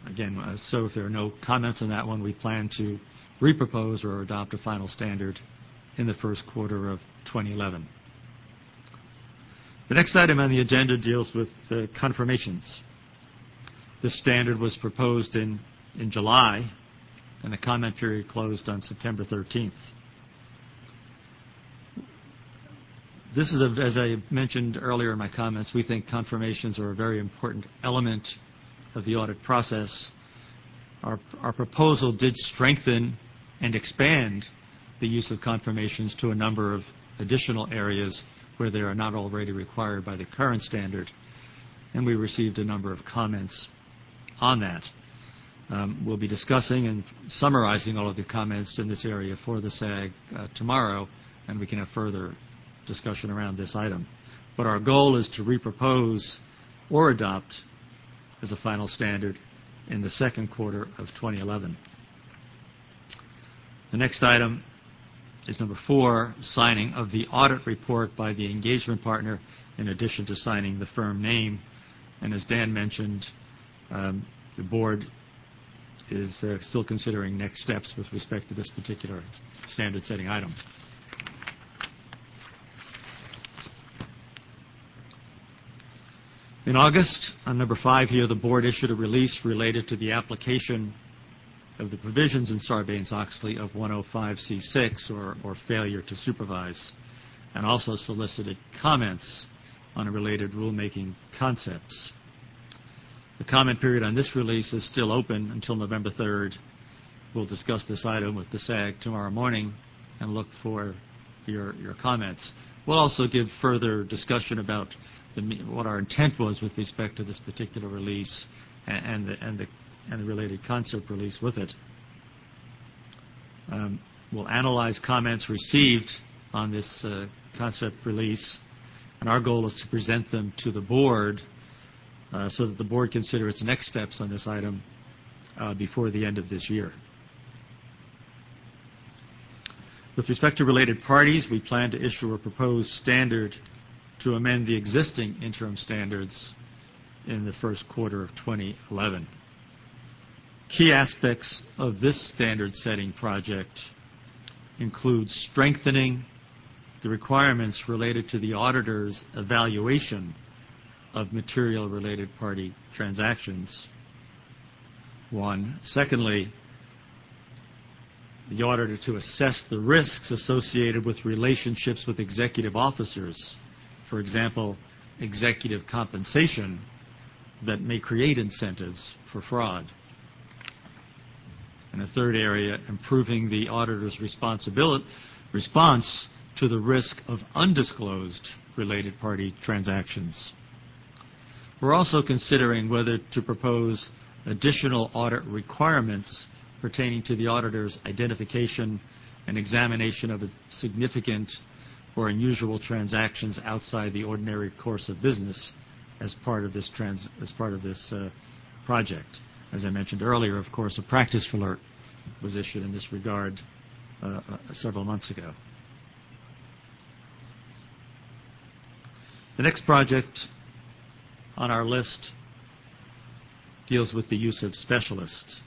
Again, so if there are no comments on that one, we plan to repropose or adopt a final standard in the first quarter of 2011. The next item on the agenda deals with confirmations. This standard was proposed in July, and the comment period closed on September 13th. This is, as I mentioned earlier in my comments, we think confirmations are a very important element of the audit process. Our proposal did strengthen and expand the use of confirmations to a number of additional areas where they are not already required by the current standard, and we received a number of comments on that. We'll be discussing and summarizing all of the comments in this area for the SAG tomorrow, and we can have further discussion around this item. But our goal is to repropose or adopt as a final standard in the second quarter of 2011. The next item is number 4, signing of the audit report by the engagement partner in addition to signing the firm name. And as Dan mentioned, the board is still considering next steps with respect to this particular standard setting item. In August, on number 5 here, the board issued a release related to the application of the provisions in Sarbanes-Oxley of 105C6, or failure to supervise, and also solicited comments on related rulemaking concepts. The comment period on this release is still open until November 3rd. We'll discuss this item with the SAG tomorrow morning and look for your comments. We'll also give further discussion about what our intent was with respect to this particular release and the related concept release with it. We'll analyze comments received on this concept release, and our goal is to present them to the board so that the board consider its next steps on this item before the end of this year. With respect to related parties, we plan to issue a proposed standard to amend the existing interim standards in the first quarter of 2011. Key aspects of this standard setting project include strengthening the requirements related to the auditor's evaluation of material related party transactions. One. Secondly, the auditor to assess the risks associated with relationships with executive officers, for example, executive compensation, that may create incentives for fraud. And a third area, improving the auditor's response to the risk of undisclosed related party transactions. We're also considering whether to propose additional audit requirements pertaining to the auditor's identification and examination of significant or unusual transactions outside the ordinary course of business as part of this project. As I mentioned earlier, of course, a practice alert was issued in this regard several months ago. The next project on our list deals with the use of specialists.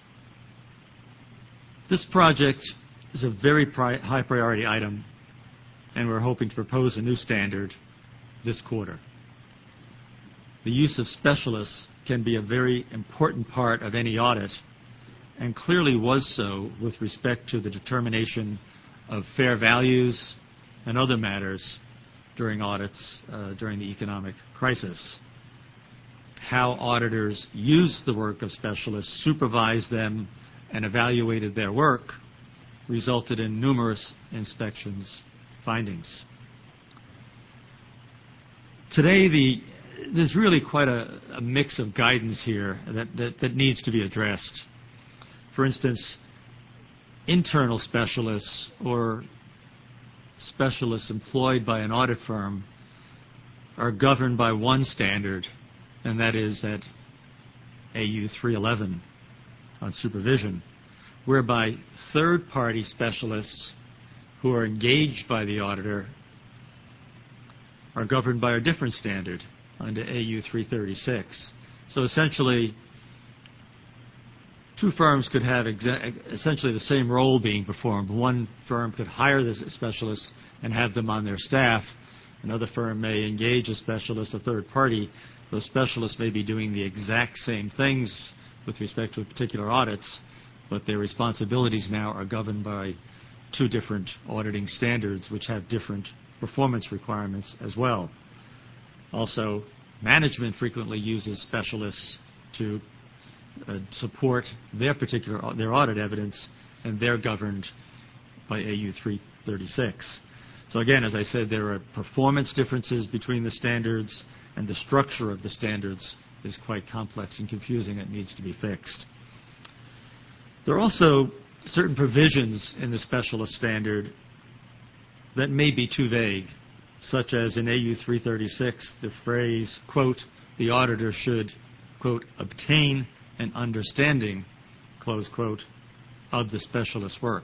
This project is a very high priority item, and we're hoping to propose a new standard this quarter. The use of specialists can be a very important part of any audit, and clearly was so with respect to the determination of fair values and other matters during audits during the economic crisis. How auditors used the work of specialists, supervised them, and evaluated their work resulted in numerous inspections findings. Today, there's really quite a mix of guidance here that needs to be addressed. For instance, internal specialists or specialists employed by an audit firm are governed by one standard, and that is at AU 311 on supervision, whereby third-party specialists who are engaged by the auditor are governed by a different standard under AU 336. So essentially, two firms could have essentially the same role being performed. One firm could hire the specialists and have them on their staff. Another firm may engage a specialist, a third party. Those specialists may be doing the exact same things with respect to particular audits, but their responsibilities now are governed by two different auditing standards which have different performance requirements as well. Also, management frequently uses specialists to support their audit evidence, and they're governed by AU 336. So again, as I said, there are performance differences between the standards, and the structure of the standards is quite complex and confusing. It needs to be fixed. There are also certain provisions in the specialist standard that may be too vague, such as in AU 336, the phrase, quote, the auditor should, quote, obtain an understanding, close quote, of the specialist's work.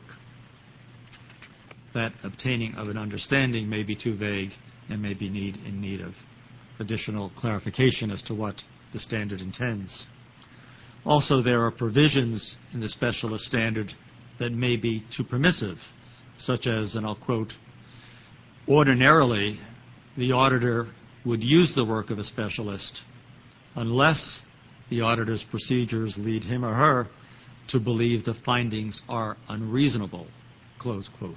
That obtaining of an understanding may be too vague and may be in need of additional clarification as to what the standard intends. Also, there are provisions in the specialist standard that may be too permissive, such as, and I'll quote, ordinarily, the auditor would use the work of a specialist unless the auditor's procedures lead him or her to believe the findings are unreasonable, close quote.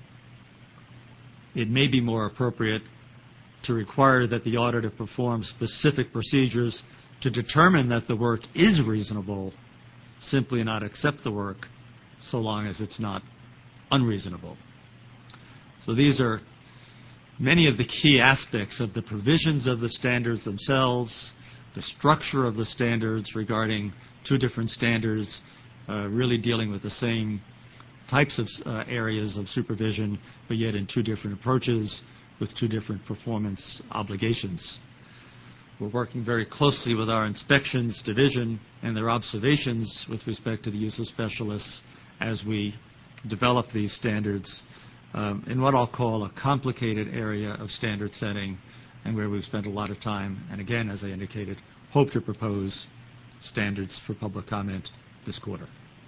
It may be more appropriate to require that the auditor perform specific procedures to determine that the work is reasonable, simply not accept the work so long as it's not unreasonable. So these are many of the key aspects of the provisions of the standards themselves, the structure of the standards regarding two different standards, really dealing with the same types of areas of supervision, but yet in two different approaches with two different performance obligations. We're working very closely with our inspections division and their observations with respect to the use of specialists as we develop these standards in what I'll call a complicated area of standard setting, and where we've spent a lot of time, and again, as I indicated, hope to propose standards for public comment this quarter.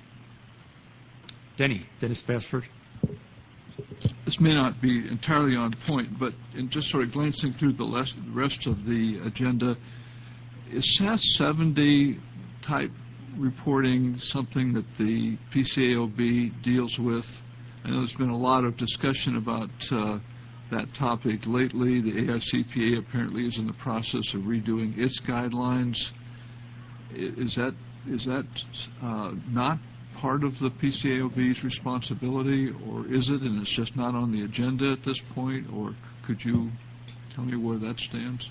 Dennis Basford. This may not be entirely on point, but in just sort of glancing through the rest of the agenda, is SAS 70 type reporting something that the PCAOB deals with? I know there's been a lot of discussion about that topic lately. The AICPA apparently is in the process of redoing its guidelines. Is that not part of the PCAOB's responsibility, or is it, and it's just not on the agenda at this point? Or could you tell me where that stands?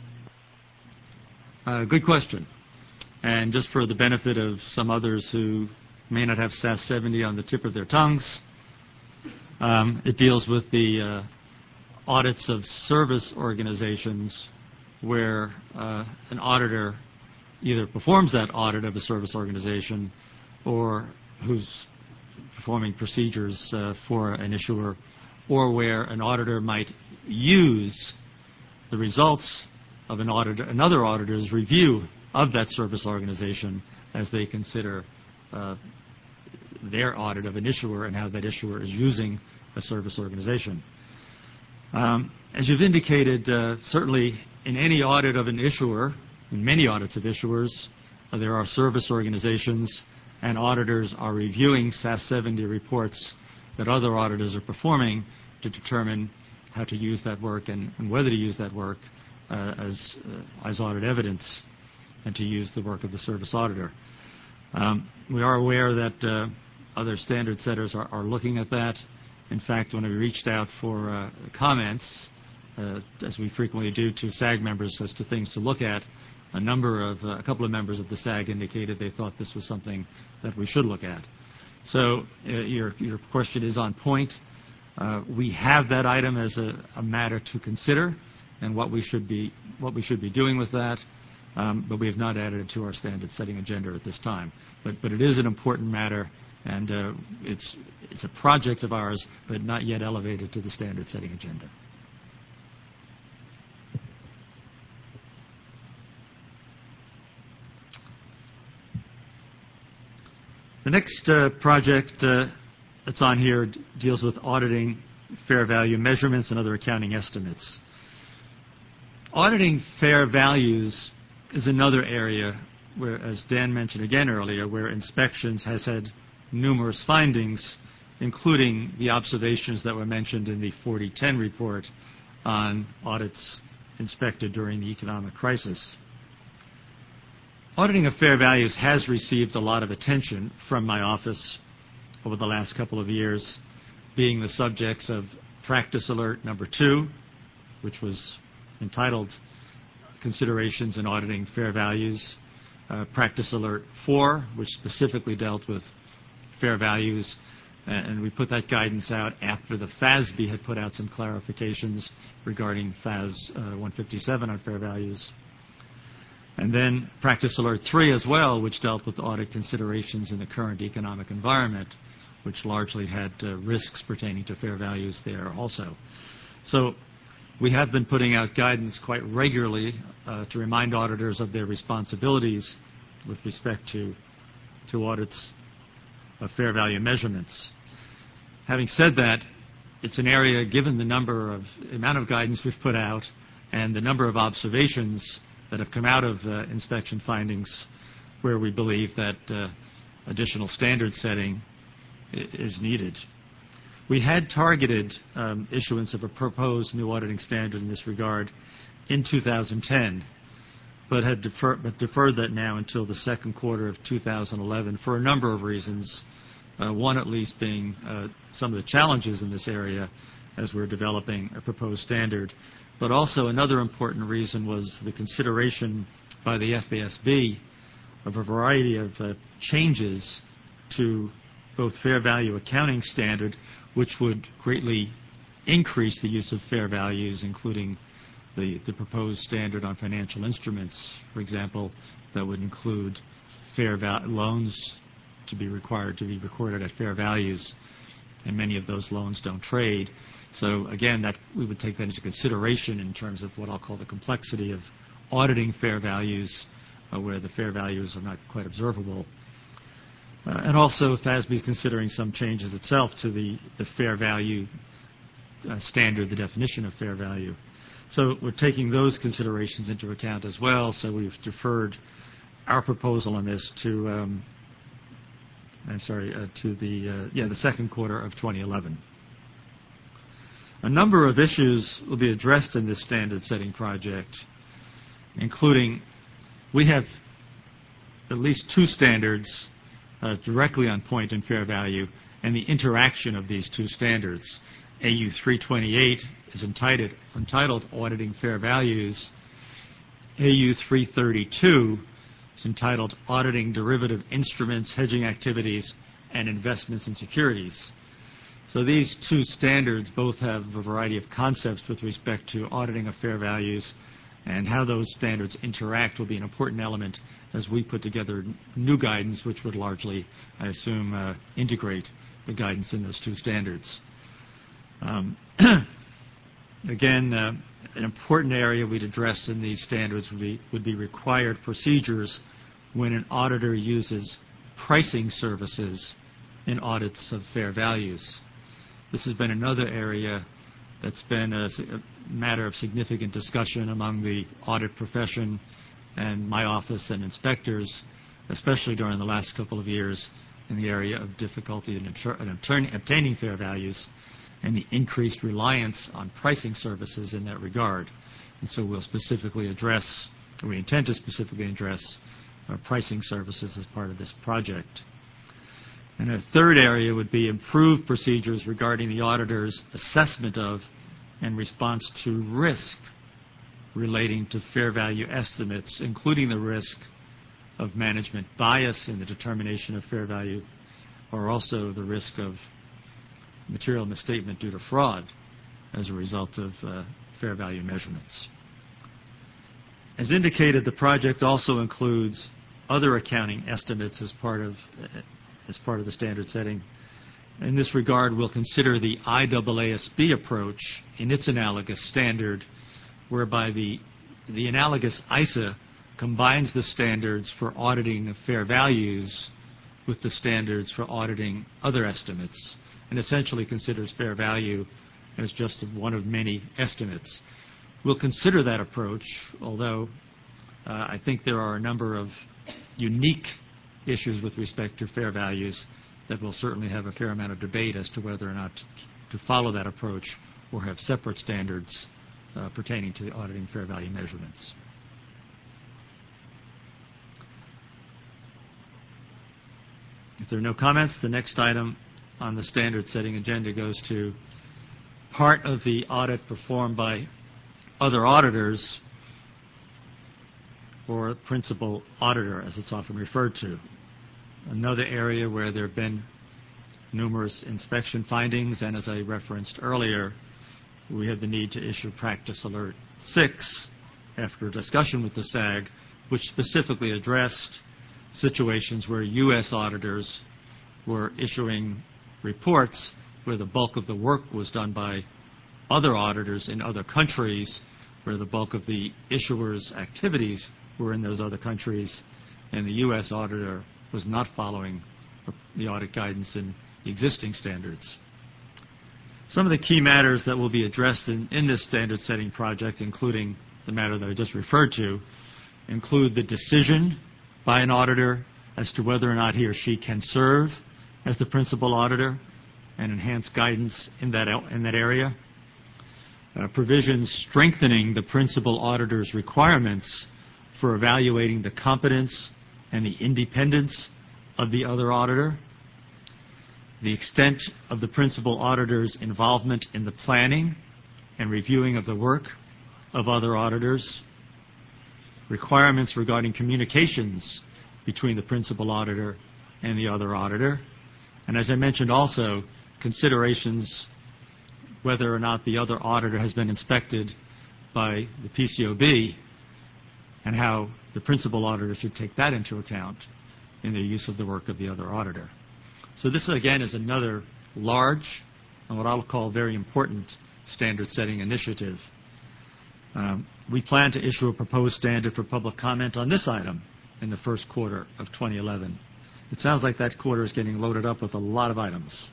Good question. And just for the benefit of some others who may not have SAS 70 on the tip of their tongues, it deals with the audits of service organizations where an auditor either performs that audit of a service organization or who's performing procedures for an issuer, or where an auditor might use the results of another auditor's review of that service organization as they consider their audit of an issuer and how that issuer is using a service organization. As you've indicated, certainly in any audit of an issuer, in many audits of issuers, there are service organizations, and auditors are reviewing SAS 70 reports that other auditors are performing to determine how to use that work and whether to use that work as audit evidence and to use the work of the service auditor. We are aware that other standard setters are looking at that. In fact, when we reached out for comments, as we frequently do to SAG members as to things to look at, a couple of members of the SAG indicated they thought this was something that we should look at. So your question is on point. We have that item as a matter to consider and what we should be doing with that, but we have not added it to our standard setting agenda at this time. But it is an important matter, and it's a project of ours, but not yet elevated to the standard setting agenda. The The next project that's on here deals with auditing fair value measurements and other accounting estimates. Auditing fair values is another area where, as Dan mentioned again earlier, where inspections has had numerous findings, including the observations that were mentioned in the 4010 report on audits inspected during the economic crisis. Auditing of fair values has received a lot of attention from my office over the last couple of years, being the subjects of Practice Alert number 2, which was entitled Considerations in Auditing Fair Values, Practice Alert 4, which specifically dealt with fair values, and we put that guidance out after the FASB had put out some clarifications regarding FAS 157 on fair values. And then Practice Alert 3 as well, which dealt with audit considerations in the current economic environment, which largely had risks pertaining to fair values there also. So we have been putting out guidance quite regularly to remind auditors of their responsibilities with respect to audits of fair value measurements. Having said that, it's an area, given the amount of guidance we've put out and the number of observations that have come out of inspection findings, where we believe that additional standard setting is needed. We had targeted issuance of a proposed new auditing standard in this regard in 2010, but had deferred that now until the second quarter of 2011 for a number of reasons. One at least being some of the challenges in this area as we're developing a proposed standard. But also another important reason was the consideration by the FASB of a variety of changes to both fair value accounting standard, which would greatly increase the use of fair values, including the proposed standard on financial instruments, for example, that would include loans to be required to be recorded at fair values, and many of those loans don't trade. So again, that we would take that into consideration in terms of what I'll call the complexity of auditing fair values, where the fair values are not quite observable. And also, FASB is considering some changes itself to the fair value standard, the definition of fair value. So we're taking those considerations into account as well. So we've deferred our proposal on this to the second quarter of 2011. A number of issues will be addressed in this standard setting project, including we have at least 2 standards directly on point in fair value, and the interaction of these 2 standards. AU 328 is entitled Auditing Fair Values. AU 332 is entitled Auditing Derivative Instruments, Hedging Activities, and Investments in Securities. So these 2 standards both have a variety of concepts with respect to auditing of fair values, and how those standards interact will be an important element as we put together new guidance, which would largely, I assume, integrate the guidance in those 2 standards. Again, an important area we'd address in these standards would be required procedures when an auditor uses pricing services in audits of fair values. This has been another area that's been a matter of significant discussion among the audit profession and my office and inspectors, especially during the last couple of years, in the area of difficulty in obtaining fair values and the increased reliance on pricing services in that regard. And so we intend to specifically address pricing services as part of this project. And a third area would be improved procedures regarding the auditor's assessment of and response to risk relating to fair value estimates, including the risk of management bias in the determination of fair value, or also the risk of material misstatement due to fraud as a result of fair value measurements. As indicated, the project also includes other accounting estimates as part of the standard setting. In this regard, we'll consider the IAASB approach in its analogous standard, whereby the analogous ISA combines the standards for auditing of fair values with the standards for auditing other estimates and essentially considers fair value as just one of many estimates. We'll consider that approach, although I think there are a number of unique issues with respect to fair values that will certainly have a fair amount of debate as to whether or not to follow that approach or have separate standards pertaining to the auditing fair value measurements. If there are no comments, the next item on the standard setting agenda goes to part of the audit performed by other auditors, or principal auditor, as it's often referred to. Another area where there have been numerous inspection findings, and as I referenced earlier, we had the need to issue Practice Alert 6 after a discussion with the SAG, which specifically addressed situations where U.S. auditors were issuing reports where the bulk of the work was done by other auditors in other countries, where the bulk of the issuer's activities were in those other countries, and the U.S. auditor was not following the audit guidance in the existing standards. Some of the key matters that will be addressed in this standard setting project, including the matter that I just referred to, include the decision by an auditor as to whether or not he or she can serve as the principal auditor and enhance guidance in that area. Provisions strengthening the principal auditor's requirements for evaluating the competence and the independence of the other auditor. The extent of the principal auditor's involvement in the planning and reviewing of the work of other auditors. Requirements regarding communications between the principal auditor and the other auditor. And as I mentioned also, considerations whether or not the other auditor has been inspected by the PCAOB and how the principal auditor should take that into account in the use of the work of the other auditor. So this, again, is another large and what I'll call very important standard-setting initiative. We plan to issue a proposed standard for public comment on this item in the first quarter of 2011. It sounds like that quarter is getting loaded up with a lot of items.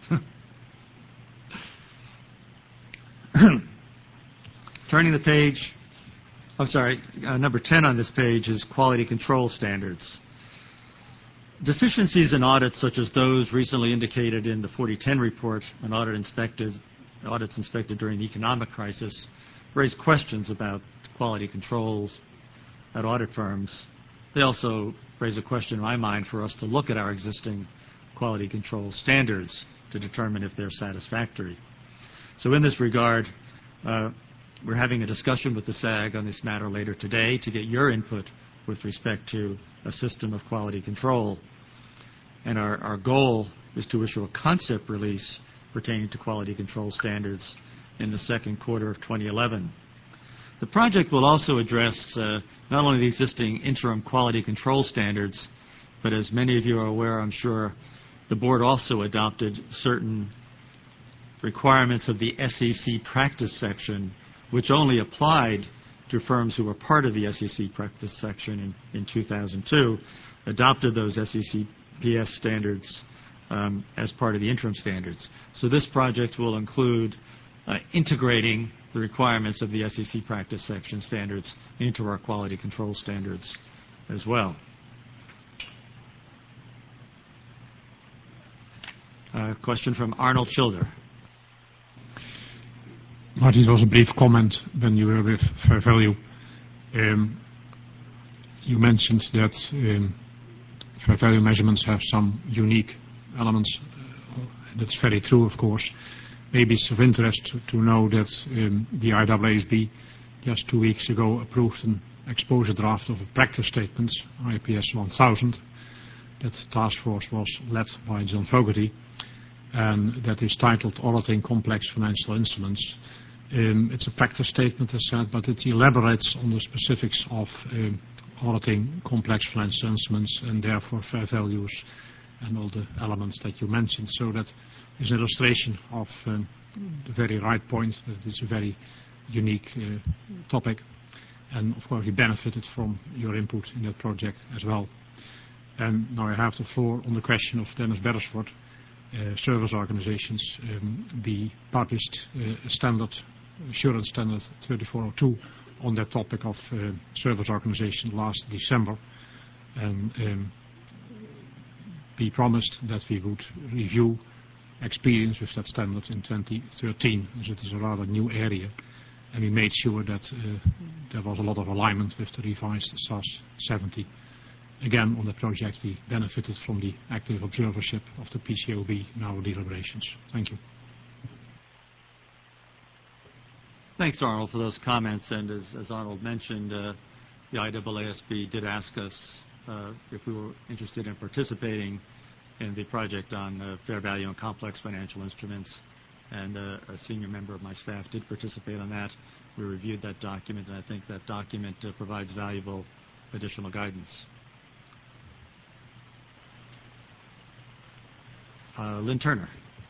Turning the page, number 10 on this page is quality control standards. Deficiencies in audits such as those recently indicated in the 4010 report on audits inspected during the economic crisis raise questions about quality controls at audit firms. They also raise a question in my mind for us to look at our existing quality control standards to determine if they're satisfactory. So in this regard, we're having a discussion with the SAG on this matter later today to get your input with respect to a system of quality control. And our goal is to issue a concept release pertaining to quality control standards in the second quarter of 2011. The project will also address not only the existing interim quality control standards, but as many of you are aware, I'm sure, the board also adopted certain requirements of the SEC practice section, which only applied to firms who were part of the SEC practice section in 2002, adopted those SEC PS standards as part of the interim standards. So this project will include integrating the requirements of the SEC practice section standards into our quality control standards as well. Question from Arnold Schilder. Martin, it was a brief comment when you were with fair value. You mentioned that fair value measurements have some unique elements. That's very true, of course. Maybe it's of interest to know that the IAASB just 2 weeks ago approved an exposure draft of a practice statement, IPS 1000. That task force was led by John Fogarty, and that is titled Auditing Complex Financial Instruments. It's a practice statement, as said, but it elaborates on the specifics of auditing complex financial instruments and therefore fair values and all the elements that you mentioned. So that is an illustration of the very right point, that it's a very unique topic. And of course we benefited from your input in that project as well. And now I have the floor on the question of Dennis Beresford, service organizations. We published assurance standard 3402 on that topic of service organization last December. And we promised that we would review experience with that standard in 2013, as it is a rather new area. And we made sure that there was a lot of alignment with the revised SAS 70. Again, on the project, we benefited from the active observership of the PCAOB in our deliberations. Thank you. Thanks, Arnold, for those comments. And as Arnold mentioned, the IAASB did ask us if we were interested in participating in the project on fair value and complex financial instruments. And a senior member of my staff did participate on that. We reviewed that document, and I think that document provides valuable additional guidance. Lynn Turner.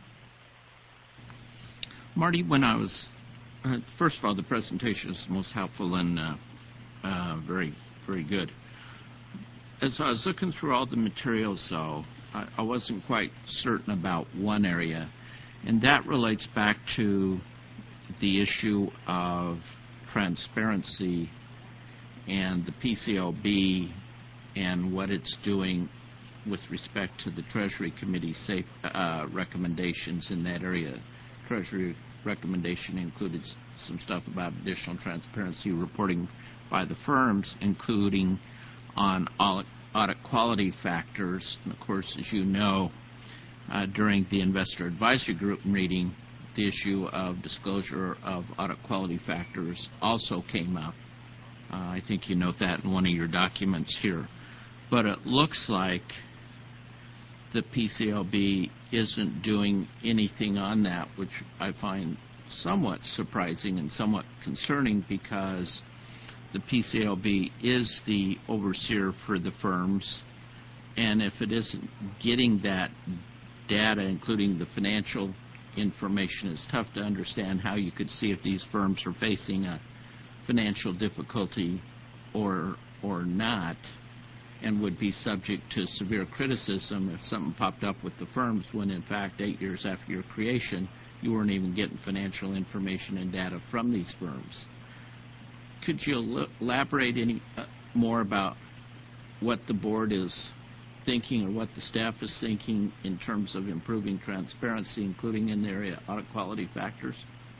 Marty, when I was, first of all, the presentation is most helpful and very, very good. As I was looking through all the materials, though, I wasn't quite certain about one area, and that relates back to the issue of transparency and the PCAOB and what it's doing with respect to the Treasury Committee recommendations in that area. Treasury recommendation included some stuff about additional transparency reporting by the firms, including on audit quality factors. And of course, as you know, during the Investor Advisory Group meeting, the issue of disclosure of audit quality factors also came up. I think you note that in one of your documents here. But it looks like the PCAOB isn't doing anything on that, which I find somewhat surprising and somewhat concerning, because the PCAOB is the overseer for the firms, and if it isn't getting that data, including the financial information, it's tough to understand how you could see if these firms are facing a financial difficulty or not, and would be subject to severe criticism if something popped up with the firms when, in fact, 8 years after your creation, you weren't even getting financial information and data from these firms. Could you elaborate any more about what the board is thinking or what the staff is thinking in terms of improving transparency, including in the area of audit quality factors?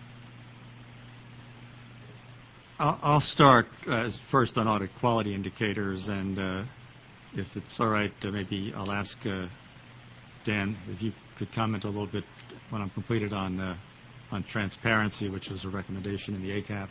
I'll start first on audit quality indicators, and if it's all right, maybe I'll ask Dan if you could comment a little bit when I'm completed on transparency, which is a recommendation in the ACAP.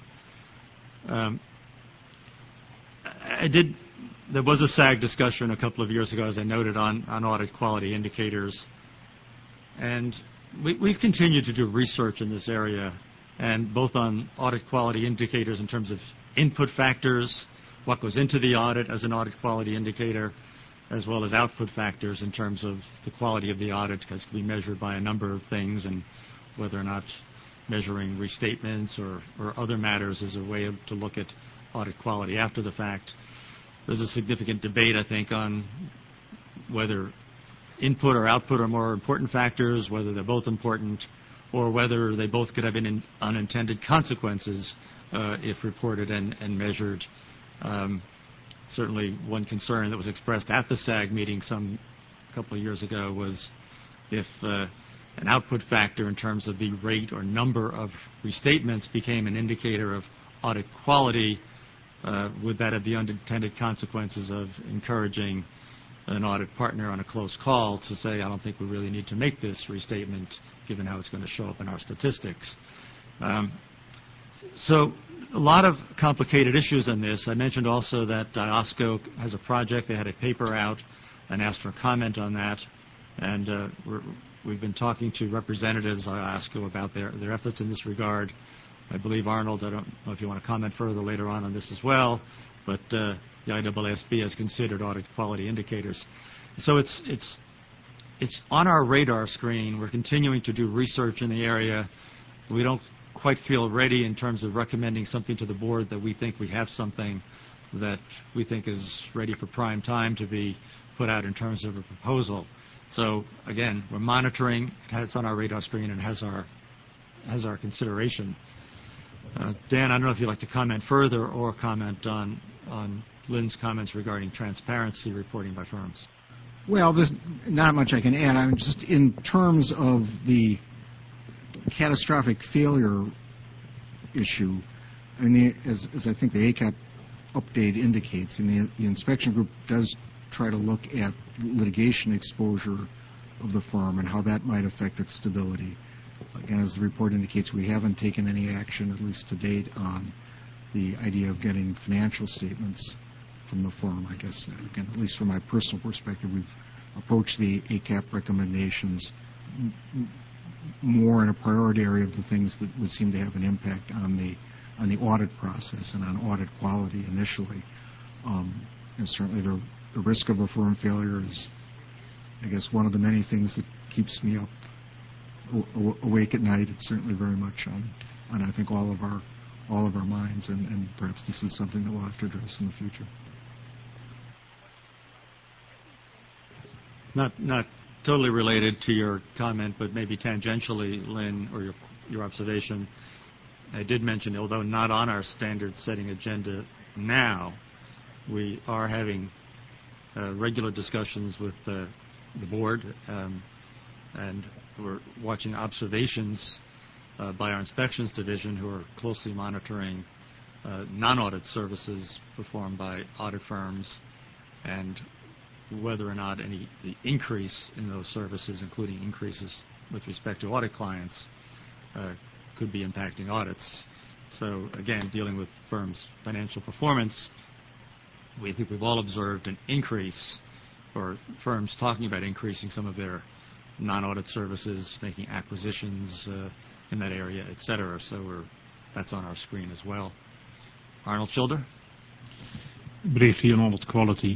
There was a SAG discussion a couple of years ago, as I noted, on audit quality indicators. And we've continued to do research in this area, and both on audit quality indicators in terms of input factors, what goes into the audit as an audit quality indicator, as well as output factors in terms of the quality of the audit, because it can be measured by a number of things, and whether or not measuring restatements or other matters is a way to look at audit quality after the fact. There's a significant debate, I think, on whether input or output are more important factors, whether they're both important, or whether they both could have unintended consequences if reported and measured. Certainly one concern that was expressed at the SAG meeting a couple of years ago was if an output factor in terms of the rate or number of restatements became an indicator of audit quality, would that have the unintended consequences of encouraging an audit partner on a close call to say, I don't think we really need to make this restatement given how it's going to show up in our statistics. So a lot of complicated issues in this. I mentioned also that IOSCO has a project. They had a paper out and asked for comment on that. And we've been talking to representatives of IOSCO about their efforts in this regard. I believe, Arnold, I don't know if you want to comment further later on this as well, but the IAASB has considered audit quality indicators. So it's on our radar screen. We're continuing to do research in the area. We don't quite feel ready in terms of recommending something to the board that we think we have something, that we think is ready for prime time to be put out in terms of a proposal. So again, we're monitoring. It's on our radar screen and has our consideration. Dan, I don't know if you'd like to comment further or comment on Lynn's comments regarding transparency reporting by firms. Well, there's not much I can add. I mean, just in terms of the catastrophic failure issue, I mean, as I think the ACAP update indicates, and the inspection group does try to look at litigation exposure of the firm and how that might affect its stability. Again, as the report indicates, we haven't taken any action, at least to date, on the idea of getting financial statements from the firm. I guess, again, at least from my personal perspective, we've approached the ACAP recommendations more in a priority area of the things that would seem to have an impact on the audit process and on audit quality initially. And certainly the risk of a firm failure is, I guess, one of the many things that keeps me up awake at night. It's certainly very much on I think all of our minds, and perhaps this is something that we'll have to address in the future. Not totally related to your comment, but maybe tangentially, Lynn, or your observation. I did mention, although not on our standard-setting agenda now, we are having regular discussions with the board, and we're watching observations by our inspections division, who are closely monitoring non-audit services performed by audit firms, and whether or not the increase in those services, including increases with respect to audit clients, could be impacting audits. So again, dealing with firms' financial performance, we think we've all observed an increase, or firms talking about increasing some of their non-audit services, making acquisitions in that area, et cetera. So that's on our screen as well. Arnold Schilder? Briefly on audit quality.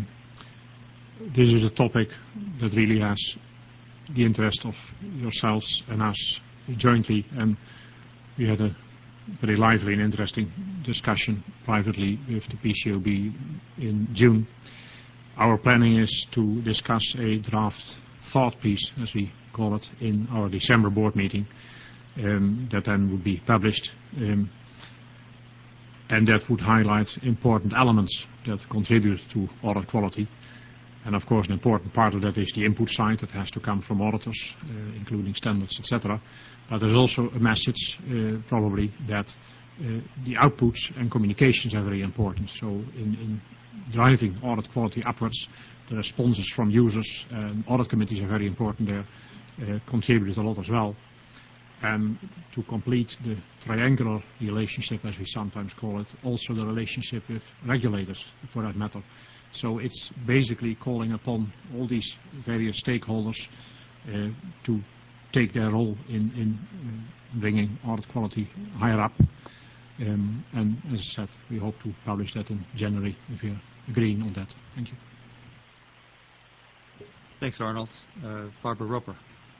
This is a topic that really has the interest of yourselves and us jointly, and we had a very lively and interesting discussion privately with the PCAOB in June. Our planning is to discuss a draft thought piece, as we call it, in our December board meeting, that then would be published, and that would highlight important elements that contribute to audit quality. And of course, an important part of that is the input side that has to come from auditors, including standards, etc. But there's also a message, probably, that the outputs and communications are very important. So in driving audit quality upwards, the responses from users and audit committees are very important there, contribute a lot as well. And to complete the triangular relationship, as we sometimes call it, also the relationship with regulators, for that matter. So it's basically calling upon all these various stakeholders to take their role in bringing audit quality higher up. And as I said, we hope to publish that in January, if you're agreeing on that. Thank you. Thanks, Arnold. Barbara Roper.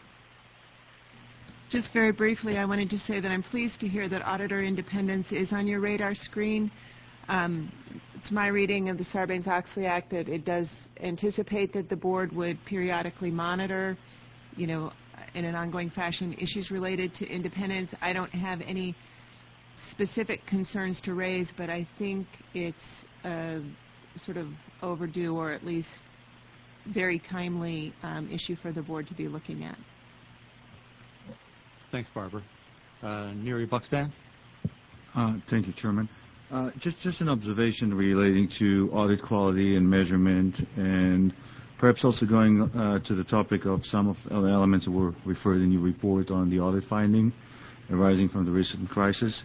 Just very briefly, I wanted to say that I'm pleased to hear that auditor independence is on your radar screen. It's my reading of the Sarbanes-Oxley Act that it does anticipate that the board would periodically monitor, in an ongoing fashion, issues related to independence. I don't have any specific concerns to raise, but I think it's a sort of overdue, or at least very timely issue for the board to be looking at. Thanks, Barbara. Neri Buxban? Thank you, Chairman. Just an observation relating to audit quality and measurement, and perhaps also going to the topic of some of the elements that were referred in your report on the audit finding arising from the recent crisis.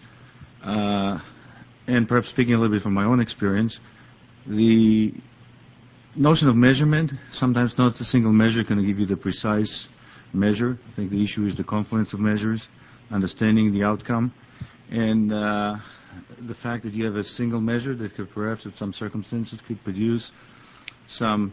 And perhaps speaking a little bit from my own experience, the notion of measurement, sometimes not a single measure can give you the precise measure. I think the issue is the confluence of measures, understanding the outcome, and the fact that you have a single measure that could perhaps, in some circumstances, could produce some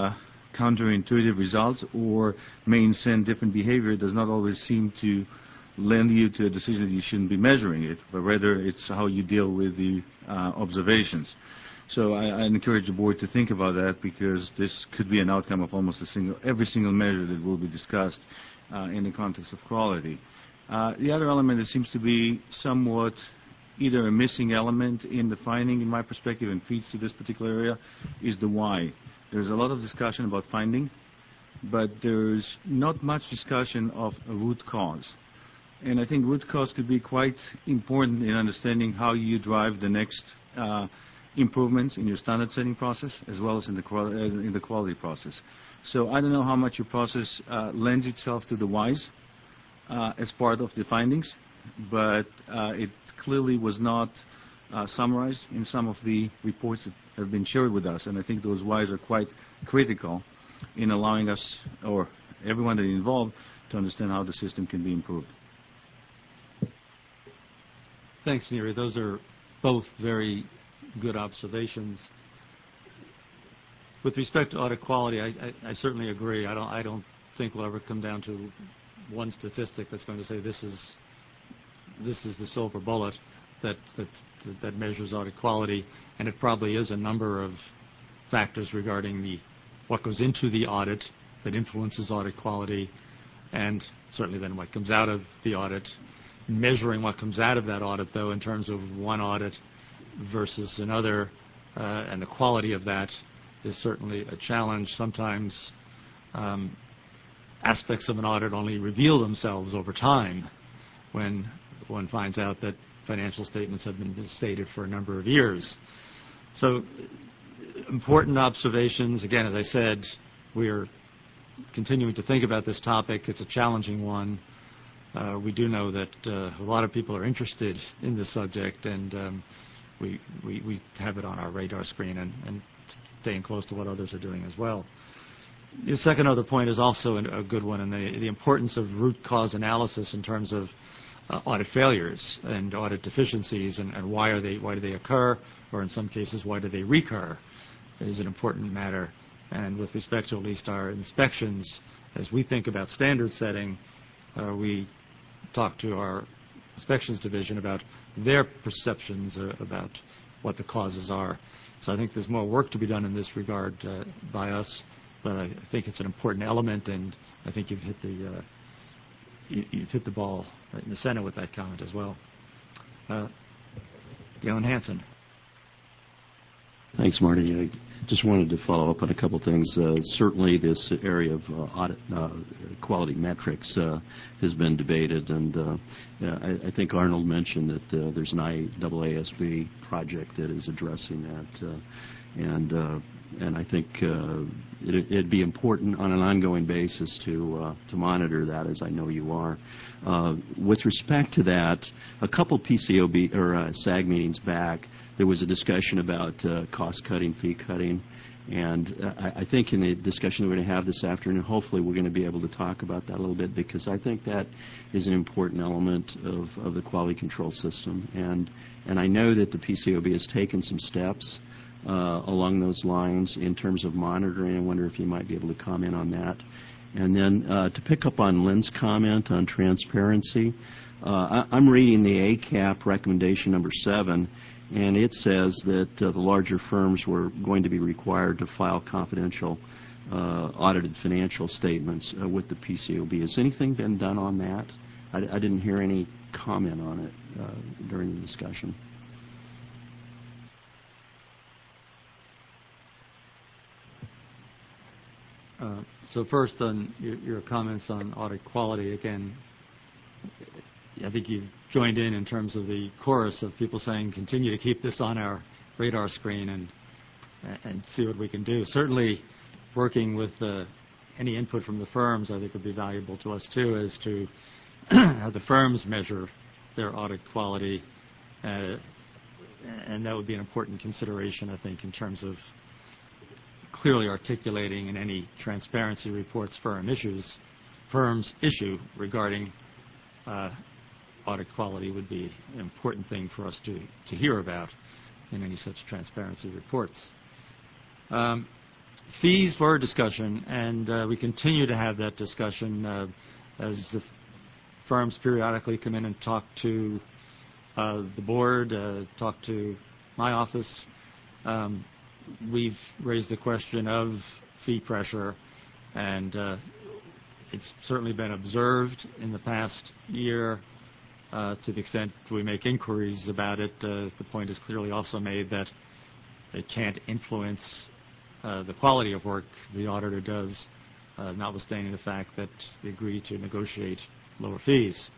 counterintuitive results or may incent different behavior does not always seem to lend you to a decision that you shouldn't be measuring it, but rather it's how you deal with the observations. So I encourage the board to think about that, because this could be an outcome of almost every single measure that will be discussed in the context of quality. The other element that seems to be somewhat either a missing element in the finding, in my perspective, and feeds to this particular area, is the why. There's a lot of discussion about finding, but there's not much discussion of a root cause. And I think root cause could be quite important in understanding how you drive the next improvements in your standard setting process, as well as in the quality process. So I don't know how much your process lends itself to the whys as part of the findings, but it clearly was not summarized in some of the reports that have been shared with us. And I think those whys are quite critical in allowing us, or everyone that is involved, to understand how the system can be improved. Thanks, Neary. Those are both very good observations. With respect to audit quality, I certainly agree. I don't think we'll ever come down to one statistic that's going to say this is the silver bullet that measures audit quality, and it probably is a number of factors regarding what goes into the audit that influences audit quality, and certainly then what comes out of the audit. Measuring what comes out of that audit, though, in terms of one audit versus another, and the quality of that is certainly a challenge. Sometimes aspects of an audit only reveal themselves over time when one finds out that financial statements have been misstated for a number of years. So important observations. Again, as I said, we're continuing to think about this topic. It's a challenging one. We do know that a lot of people are interested in this subject, and we have it on our radar screen and staying close to what others are doing as well. The second other point is also a good one, and the importance of root cause analysis in terms of audit failures and audit deficiencies, and why do they occur, or in some cases, why do they recur, is an important matter. And with respect to at least our inspections, as we think about standard setting, we talk to our inspections division about their perceptions about what the causes are. So I think there's more work to be done in this regard by us, but I think it's an important element, and I think you've hit the ball right in the center with that comment as well. Galen Hansen. Thanks, Marty. I just wanted to follow up on a couple things. Certainly this area of audit quality metrics has been debated, and I think Arnold mentioned that there's an IAASB project that is addressing that, and I think it'd be important on an ongoing basis to monitor that, as I know you are. With respect to that, a couple PCOB or SAG meetings back, there was a discussion about cost-cutting, fee-cutting, and I think in the discussion that we're going to have this afternoon, hopefully we're going to be able to talk about that a little bit, because I think that is an important element of the quality control system. And I know that the PCOB has taken some steps along those lines in terms of monitoring. I wonder if you might be able to comment on that. And then to pick up on Lynn's comment on transparency, I'm reading the ACAP recommendation number 7, and it says that the larger firms were going to be required to file confidential audited financial statements with the PCOB. Has anything been done on that? I didn't hear any comment on it during the discussion. So first, on your comments on audit quality, again, I think you've joined in terms of the chorus of people saying continue to keep this on our radar screen and see what we can do. Certainly, working with any input from the firms, I think, would be valuable to us too, as to how the firms measure their audit quality, and that would be an important consideration, I think, in terms of clearly articulating in any transparency reports firms issue regarding audit quality would be an important thing for us to hear about in any such transparency reports. Fees were a discussion, and we continue to have that discussion as the firms periodically come in and talk to the board, talk to my office. We've raised the question of fee pressure, and it's certainly been observed in the past year. To the extent we make inquiries about it, the point is clearly also made that it can't influence the quality of work the auditor does, notwithstanding the fact that they agree to negotiate lower fees.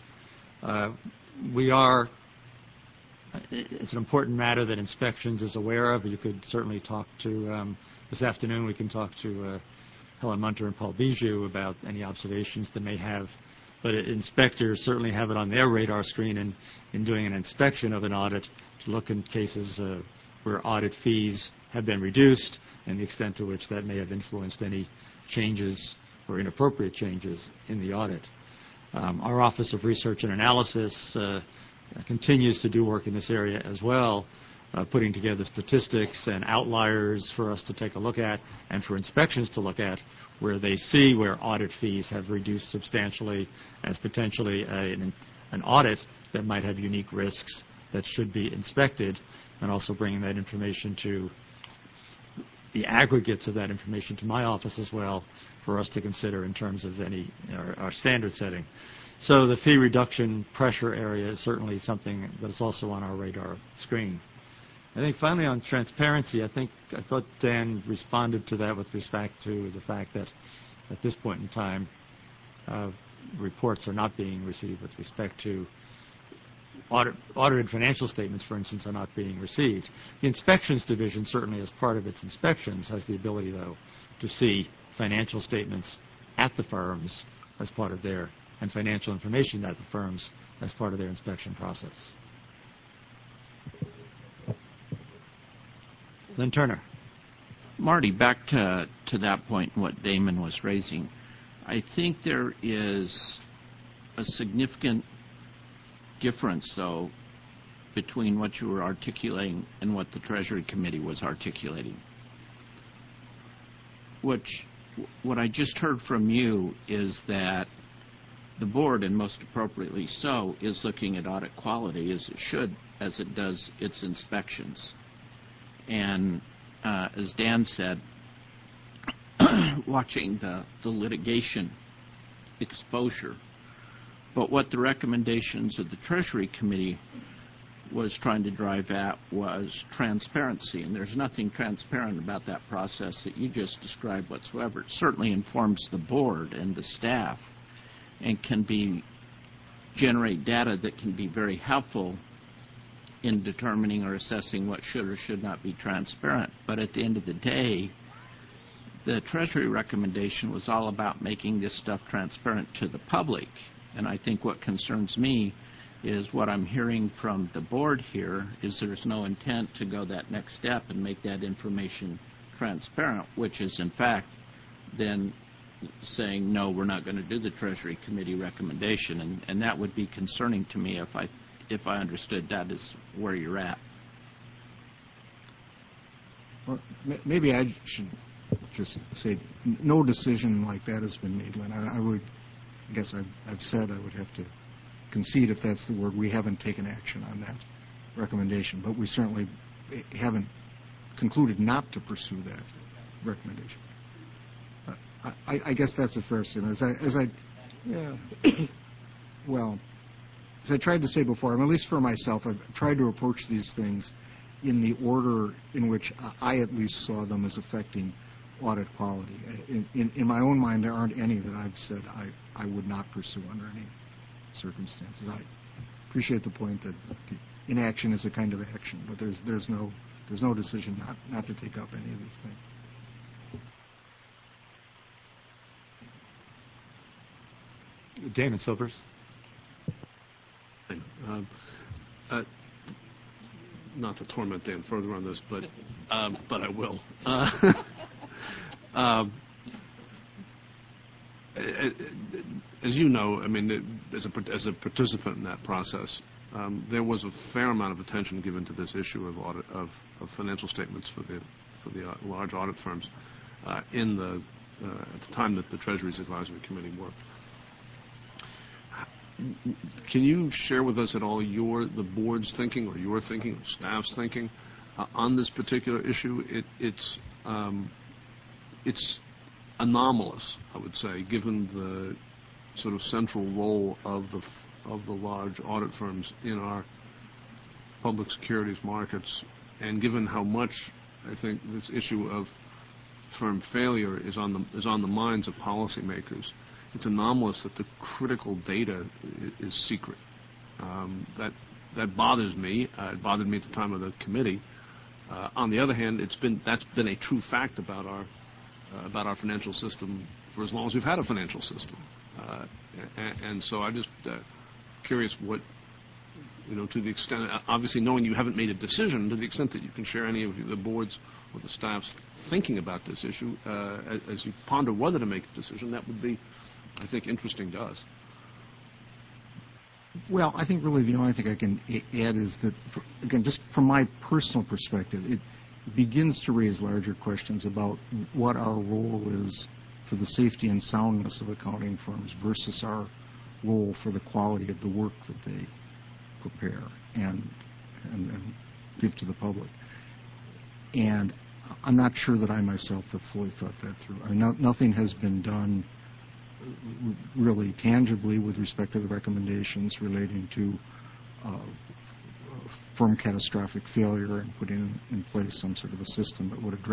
It's an important matter that Inspections is aware of. You could certainly talk to, this afternoon we can talk to Helen Munter and Paul Bijou about any observations they may have. But inspectors certainly have it on their radar screen in doing an inspection of an audit to look in cases where audit fees have been reduced and the extent to which that may have influenced any changes or inappropriate changes in the audit. Our Office of Research and Analysis continues to do work in this area as well, putting together statistics and outliers for us to take a look at and for inspections to look at where they see where audit fees have reduced substantially as potentially an audit that might have unique risks that should be inspected, and also bringing that information to the aggregates of that information to my office as well for us to consider in terms of our standard setting. So the fee reduction pressure area is certainly something that's also on our radar screen. I think finally on transparency, I thought Dan responded to that with respect to the fact that at this point in time, reports are not being received with respect to audited financial statements, for instance, are not being received. The Inspections Division, certainly as part of its inspections, has the ability, though, to see financial statements at the firms as part of their, and financial information at the firms as part of their inspection process. Lynn Turner. Marty, back to that point, what Damon was raising. I think there is a significant difference, though, between what you were articulating and what the Treasury Committee was articulating. What I just heard from you is that the board, and most appropriately so, is looking at audit quality as it should, as it does its inspections. And as Dan said, watching the litigation exposure. But what the recommendations of the Treasury Committee was trying to drive at was transparency. And there's nothing transparent about that process that you just described whatsoever. It certainly informs the board and the staff and can generate data that can be very helpful in determining or assessing what should or should not be transparent. But at the end of the day, the Treasury recommendation was all about making this stuff transparent to the public. And I think what concerns me is what I'm hearing from the board here is there's no intent to go that next step and make that information transparent, which is in fact then saying, no, we're not going to do the Treasury Committee recommendation. And that would be concerning to me if I understood that is where you're at. Well, maybe I should just say no decision like that has been made, Lynn. I guess I've said I would have to concede, if that's the word, we haven't taken action on that recommendation, but we certainly haven't concluded not to pursue that recommendation. I guess that's a fair statement. As I tried to say before, at least for myself, I've tried to approach these things in the order in which I at least saw them as affecting audit quality. In my own mind, there aren't any that I've said I would not pursue under any circumstances. I appreciate the point that inaction is a kind of action, but there's no decision not to take up any of these things. Damon Silvers. Not to torment Dan further on this, but I will. As you know, I mean, as a participant in that process, there was a fair amount of attention given to this issue of audit of financial statements for the large audit firms at the time that the Treasury's Advisory Committee worked. Can you share with us at all the board's thinking or your thinking or staff's thinking on this particular issue? It's anomalous, I would say, given the sort of central role of the large audit firms in our public securities markets, and given how much I think this issue of firm failure is on the minds of policymakers. It's anomalous that the critical data is secret. That bothers me. It bothered me at the time of the committee. On the other hand, that's been a true fact about our financial system for as long as we've had a financial system. And so I'm just curious what, to the extent, obviously knowing you haven't made a decision, to the extent that you can share any of the board's or the staff's thinking about this issue as you ponder whether to make a decision, that would be, I think, interesting to us. Well, I think really the only thing I can add is that, again, just from my personal perspective, it begins to raise larger questions about what our role is for the safety and soundness of accounting firms versus our role for the quality of the work that they prepare and give to the public. And I'm not sure that I myself have fully thought that through. I mean, nothing has been done really tangibly with respect to the recommendations relating to firm catastrophic failure and putting in place some sort of a system that would address